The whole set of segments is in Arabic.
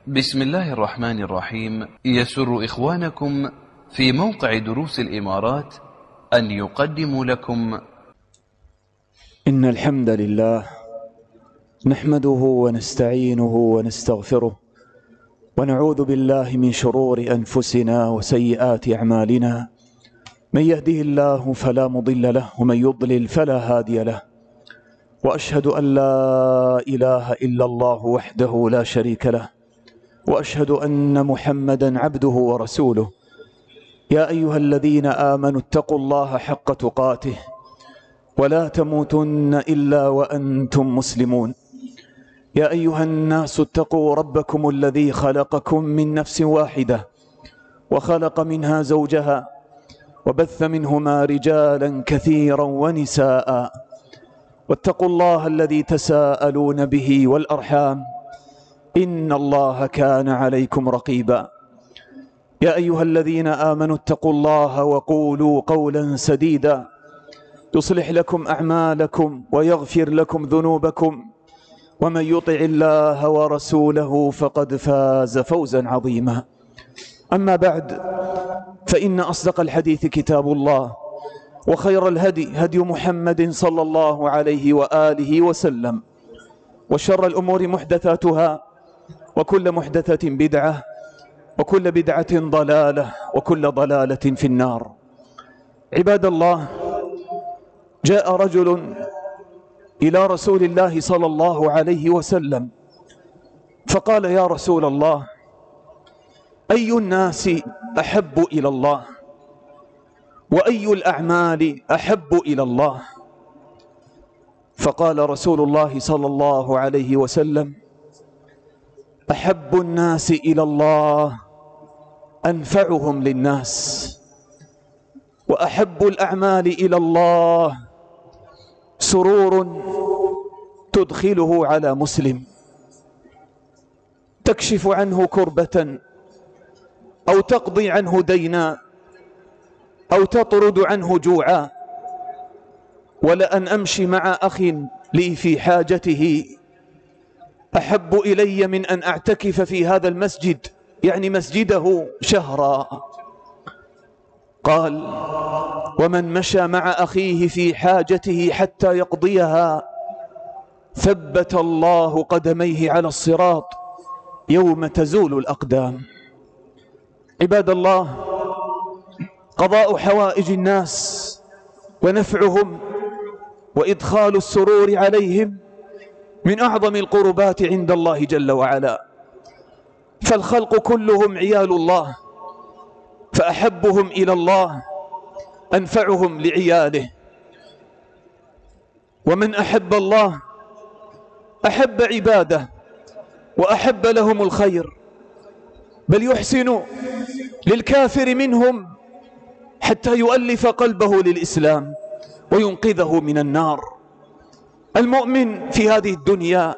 بسم الله الرحمن الرحيم. يسر إخوانكم في موقع دروس الإمارات أن يقدموا لكم إن الحمد لله نحمده ونستعينه ونستغفره ونعوذ بالله من شرور أنفسنا وسيئات أعمالنا. من يهده الله فلا مضل له ومن يضلل فلا هادي له، وأشهد أن لا إله إلا الله وحده لا شريك له، وأشهد أن محمدا عبده ورسوله. يا أيها الذين آمنوا اتقوا الله حق تقاته ولا تموتن إلا وأنتم مسلمون. يا أيها الناس اتقوا ربكم الذي خلقكم من نفس واحدة وخلق منها زوجها وبث منهما رجالا كثيرا ونساء، واتقوا الله الذي تساءلون به والأرحام إن الله كان عليكم رقيبا. يا أيها الذين آمنوا اتقوا الله وقولوا قولا سديدا يصلح لكم أعمالكم ويغفر لكم ذنوبكم، ومن يطع الله ورسوله فقد فاز فوزا عظيما. أما بعد، فإن أصدق الحديث كتاب الله، وخير الهدي هدي محمد صلى الله عليه وآله وسلم، وشر الأمور محدثاتها، وكل محدثة بدعة، وكل بدعة ضلالة، وكل ضلالة في النار. عباد الله، جاء رجل إلى رسول الله صلى الله عليه وسلم فقال: يا رسول الله، أي الناس أحب إلى الله؟ وأي الأعمال أحب إلى الله؟ فقال رسول الله صلى الله عليه وسلم: أحب الناس إلى الله أنفعهم للناس، وأحب الأعمال إلى الله سرور تدخله على مسلم، تكشف عنه كربة، أو تقضي عنه دينا، أو تطرد عنه جوعا. ولأن أمشي مع أخ لي في حاجته أحب إلي من أن أعتكف في هذا المسجد، يعني مسجده، شهرا. قال: ومن مشى مع أخيه في حاجته حتى يقضيها ثبت الله قدميه على الصراط يوم تزول الأقدام. عباد الله، قضاء حوائج الناس ونفعهم وإدخال السرور عليهم من أعظم القربات عند الله جل وعلا. فالخلق كلهم عيال الله، فأحبهم إلى الله أنفعهم لعياله. ومن أحب الله أحب عباده وأحب لهم الخير، بل يحسن للكافر منهم حتى يؤلف قلبه للإسلام وينقذه من النار. المؤمن في هذه الدنيا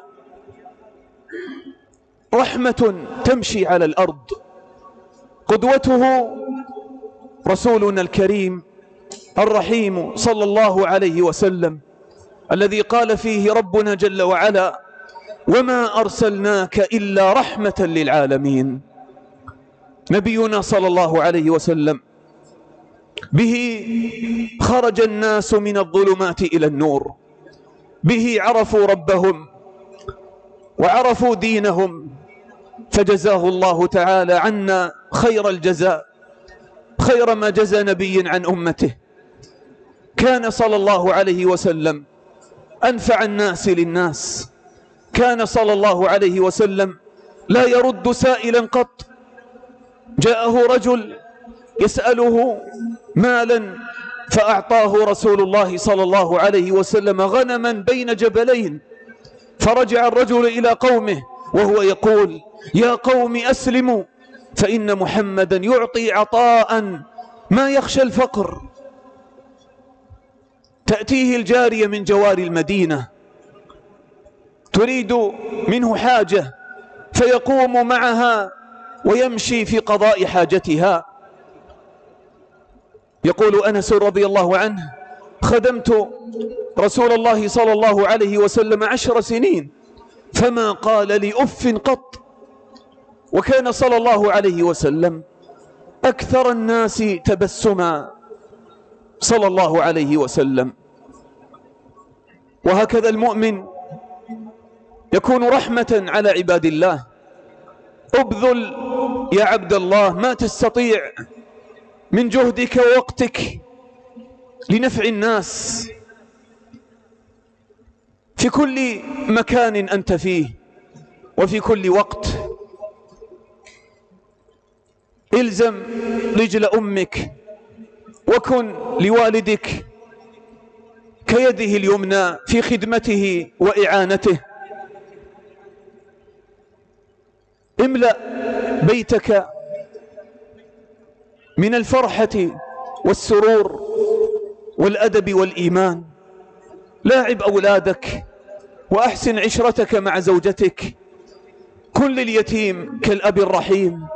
رحمة تمشي على الأرض. قدوته رسولنا الكريم الرحيم صلى الله عليه وسلم، الذي قال فيه ربنا جل وعلا: وما أرسلناك إلا رحمة للعالمين. نبينا صلى الله عليه وسلم به خرج الناس من الظلمات إلى النور، به عرفوا ربهم وعرفوا دينهم، فجزاه الله تعالى عنا خير الجزاء، خير ما جزى نبي عن أمته. كان صلى الله عليه وسلم أنفع الناس للناس. كان صلى الله عليه وسلم لا يرد سائلا قط. جاءه رجل يسأله مالا فأعطاه رسول الله صلى الله عليه وسلم غنما بين جبلين، فرجع الرجل إلى قومه وهو يقول: يا قوم أسلموا، فإن محمدا يعطي عطاء ما يخشى الفقر. تأتيه الجارية من جوار المدينة تريد منه حاجة، فيقوم معها ويمشي في قضاء حاجتها. يقول أنس رضي الله عنه: خدمت رسول الله صلى الله عليه وسلم 10 سنين فما قال لي أف قط. وكان صلى الله عليه وسلم أكثر الناس تبسما صلى الله عليه وسلم. وهكذا المؤمن يكون رحمة على عباد الله. ابذل يا عبد الله ما تستطيع من جهدك ووقتك لنفع الناس في كل مكان أنت فيه وفي كل وقت. الزم رجل أمك وكن لوالدك كيده اليمنى في خدمته وإعانته. املأ بيتك من الفرحة والسرور والأدب والإيمان. لاعب أولادك وأحسن عشرتك مع زوجتك. كن لليتيم كالأب الرحيم.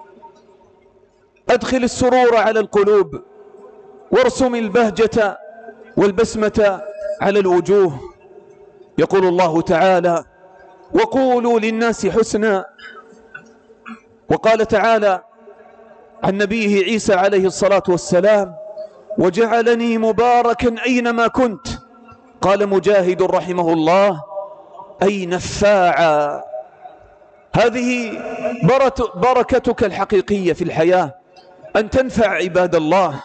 أدخل السرور على القلوب وارسم البهجة والبسمة على الوجوه. يقول الله تعالى: وقولوا للناس حسنا. وقال تعالى عن نبيه عيسى عليه الصلاة والسلام: وجعلني مباركا أينما كنت. قال مجاهد رحمه الله: أي نفاعا. هذه بركتك الحقيقية في الحياة، أن تنفع عباد الله.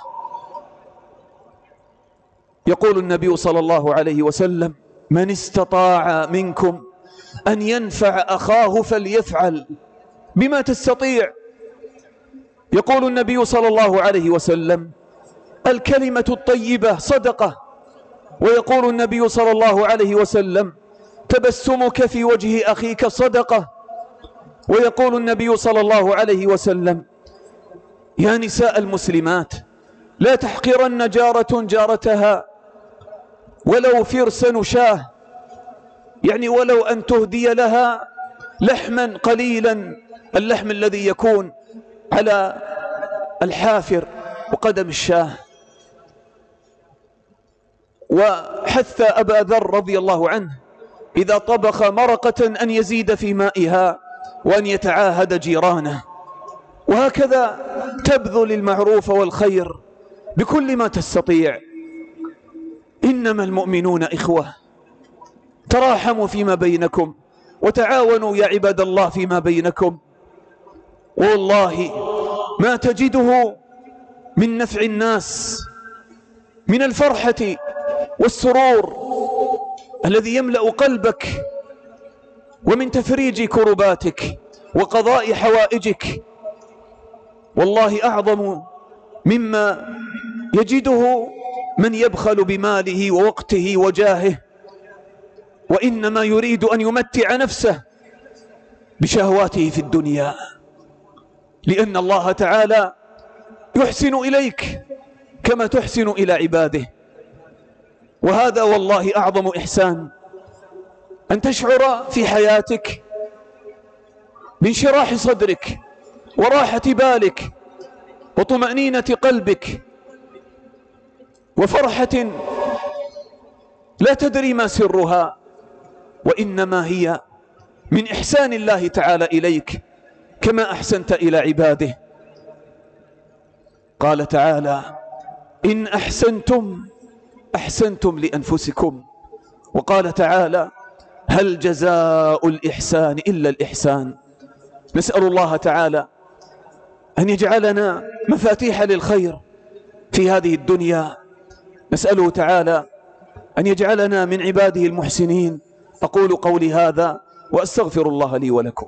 يقول النبي صلى الله عليه وسلم: من استطاع منكم أن ينفع أخاه فليفعل بما تستطيع. يقول النبي صلى الله عليه وسلم: الكلمة الطيبة صدقة. ويقول النبي صلى الله عليه وسلم: تبسمك في وجه أخيك صدقة. ويقول النبي صلى الله عليه وسلم: يا نساء المسلمات لا تحقرن جارة جارتها ولو فرس شاه، يعني ولو أن تهدي لها لحما قليلا، اللحم الذي يكون على الحافر وقدم الشاه. وحث أبا ذر رضي الله عنه إذا طبخ مرقة أن يزيد في مائها وأن يتعاهد جيرانه. وهكذا تبذل المعروف والخير بكل ما تستطيع. إنما المؤمنون إخوة، تراحموا فيما بينكم وتعاونوا يا عباد الله فيما بينكم. والله ما تجده من نفع الناس من الفرحة والسرور الذي يملأ قلبك، ومن تفريج كرباتك وقضاء حوائجك، والله أعظم مما يجده من يبخل بماله ووقته وجاهه، وإنما يريد أن يمتع نفسه بشهواته في الدنيا. لأن الله تعالى يحسن إليك كما تحسن إلى عباده. وهذا والله أعظم إحسان، أن تشعر في حياتك بانشراح صدرك وراحة بالك وطمأنينة قلبك وفرحة لا تدري ما سرها، وإنما هي من إحسان الله تعالى إليك كما أحسنت إلى عباده. قال تعالى: إن أحسنتم أحسنتم لأنفسكم. وقال تعالى: هل جزاء الإحسان إلا الإحسان. نسأل الله تعالى أن يجعلنا مفاتيح للخير في هذه الدنيا. نسأله تعالى أن يجعلنا من عباده المحسنين. أقول قولي هذا وأستغفر الله لي ولكم.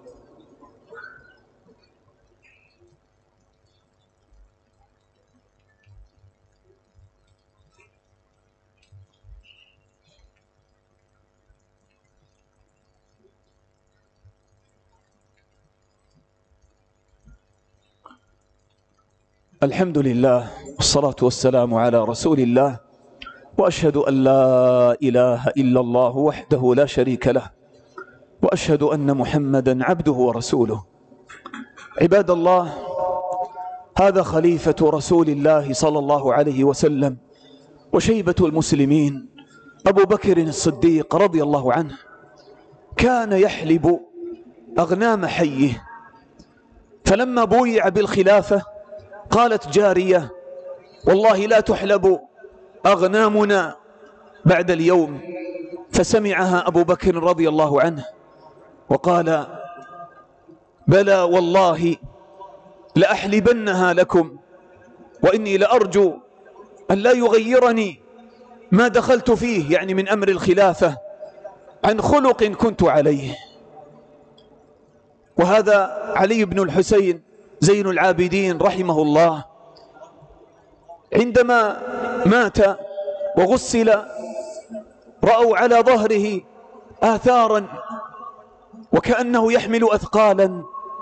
الحمد لله والصلاة والسلام على رسول الله، وأشهد أن لا إله إلا الله وحده لا شريك له، وأشهد أن محمدا عبده ورسوله. عباد الله، هذا خليفة رسول الله صلى الله عليه وسلم وشيبة المسلمين أبو بكر الصديق رضي الله عنه. كان يحلب أغنام حيه فلما بويع بالخلافة قالت جارية: والله لا تحلب أغنامنا بعد اليوم. فسمعها أبو بكر رضي الله عنه وقال: بلى والله لأحلبنها لكم، وإني لأرجو أن لا يغيرني ما دخلت فيه، يعني من أمر الخلافة، عن خلق كنت عليه. وهذا علي بن الحسين زين العابدين رحمه الله عندما مات وغسل رأوا على ظهره آثارا وكأنه يحمل أثقالا،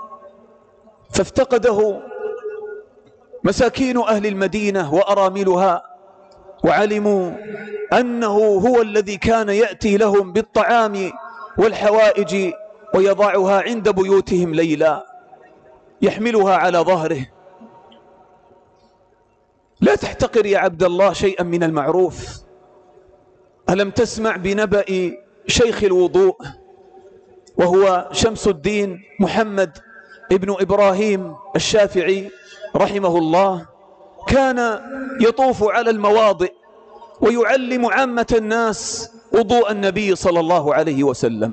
فافتقده مساكين أهل المدينة وأراملها، وعلموا أنه هو الذي كان يأتي لهم بالطعام والحوائج ويضعها عند بيوتهم ليلا، يحملها على ظهره. لا تحتقر يا عبد الله شيئا من المعروف. ألم تسمع بنبأ شيخ الوضوء وهو شمس الدين محمد ابن إبراهيم الشافعي رحمه الله؟ كان يطوف على المواضع ويعلم عامة الناس وضوء النبي صلى الله عليه وسلم.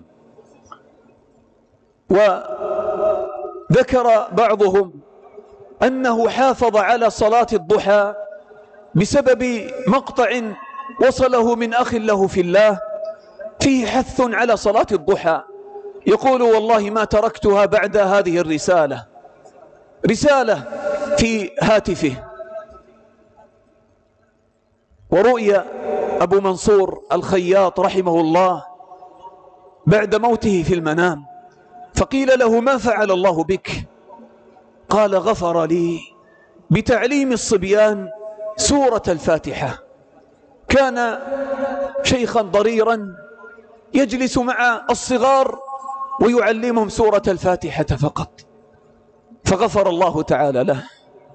وذكر بعضهم أنه حافظ على صلاة الضحى بسبب مقطع وصله من أخ له في الله فيه حث على صلاة الضحى، يقول: والله ما تركتها بعد هذه الرسالة، رسالة في هاتفه. ورؤي أبو منصور الخياط رحمه الله بعد موته في المنام، فقيل له: ما فعل الله بك؟ قال: غفر لي بتعليم الصبيان سورة الفاتحة. كان شيخا ضريرا يجلس مع الصغار ويعلمهم سورة الفاتحة فقط، فغفر الله تعالى له.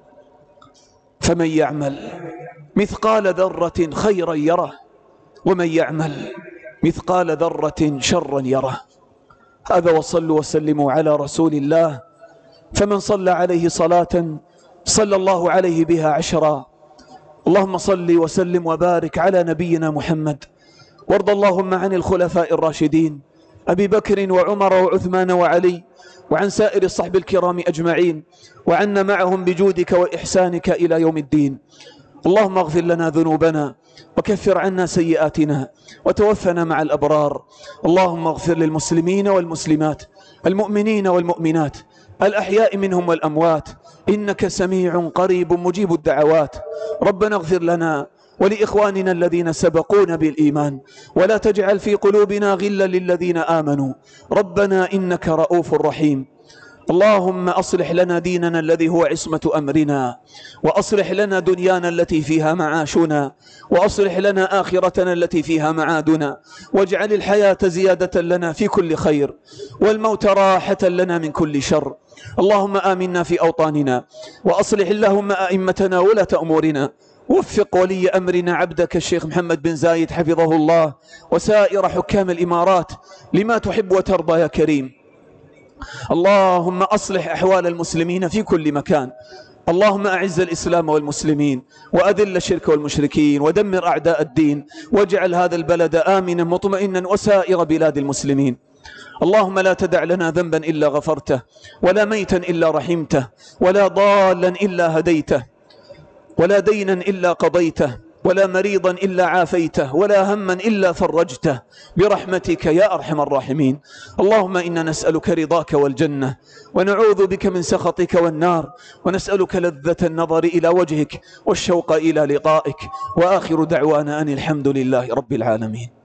فمن يعمل مثقال ذرة خيرا يره، ومن يعمل مثقال ذرة شرا يره. هذا، وصلوا وسلموا على رسول الله، فمن صلى عليه صلاة صلى الله عليه بها 10. اللهم صل وسلم وبارك على نبينا محمد، وارض اللهم عن الخلفاء الراشدين أبي بكر وعمر وعثمان وعلي، وعن سائر الصحب الكرام أجمعين، وعنا معهم بجودك وإحسانك إلى يوم الدين. اللهم اغفر لنا ذنوبنا وكفر عنا سيئاتنا وتوفنا مع الأبرار. اللهم اغفر للمسلمين والمسلمات، المؤمنين والمؤمنات، الأحياء منهم والأموات، إنك سميع قريب مجيب الدعوات. ربنا اغفر لنا ولإخواننا الذين سبقونا بالإيمان، ولا تجعل في قلوبنا غلا للذين آمنوا، ربنا إنك رؤوف رحيم. اللهم أصلح لنا ديننا الذي هو عصمة أمرنا، وأصلح لنا دنيانا التي فيها معاشنا، وأصلح لنا آخرتنا التي فيها معادنا، واجعل الحياة زيادة لنا في كل خير، والموت راحة لنا من كل شر. اللهم آمنا في أوطاننا، وأصلح اللهم أئمتنا ولاة أمورنا، وفق ولي أمرنا عبدك الشيخ محمد بن زايد حفظه الله، وسائر حكام الإمارات لما تحب وترضى يا كريم. اللهم أصلح أحوال المسلمين في كل مكان. اللهم أعز الإسلام والمسلمين، وأذل الشرك والمشركين، ودمر أعداء الدين، واجعل هذا البلد آمنا مطمئنا وسائر بلاد المسلمين. اللهم لا تدع لنا ذنبا إلا غفرته، ولا ميتا إلا رحمته، ولا ضالا إلا هديته، ولا دينا إلا قضيته، ولا مريضا إلا عافيته، ولا هما إلا فرجته، برحمتك يا أرحم الراحمين. اللهم إنا نسألك رضاك والجنة، ونعوذ بك من سخطك والنار، ونسألك لذة النظر إلى وجهك والشوق إلى لقائك. وآخر دعوانا أن الحمد لله رب العالمين.